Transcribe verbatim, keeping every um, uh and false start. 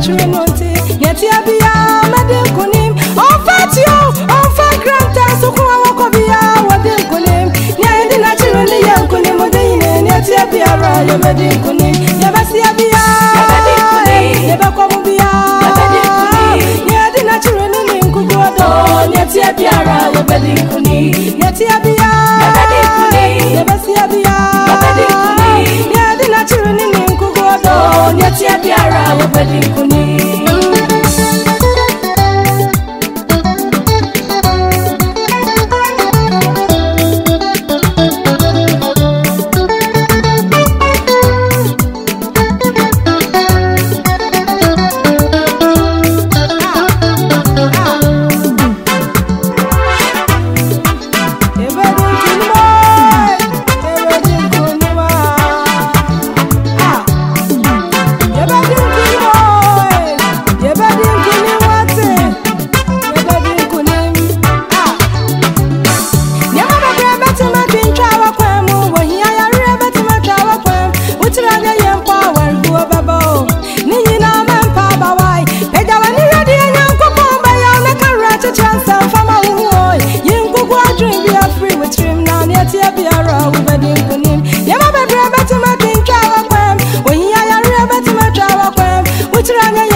Chrinonti, yet Yabia, Madame Kunim, on Fatio, on Fat Granta, Sukua Wakovia, Wadin Kunim, Yandi naturally young Kunim, yet Yabia, Madame Kunim, Yabasiabia, Yabakomubia, Yadi naturally in Kuguado, yet Yabia, Madame Kunim, yet Yabia, Yabasiabia, Yadi naturally in Kuguado, yet Yabia, Madame Kunim. Yama be better, my king, travel, when you are a better, my travel, which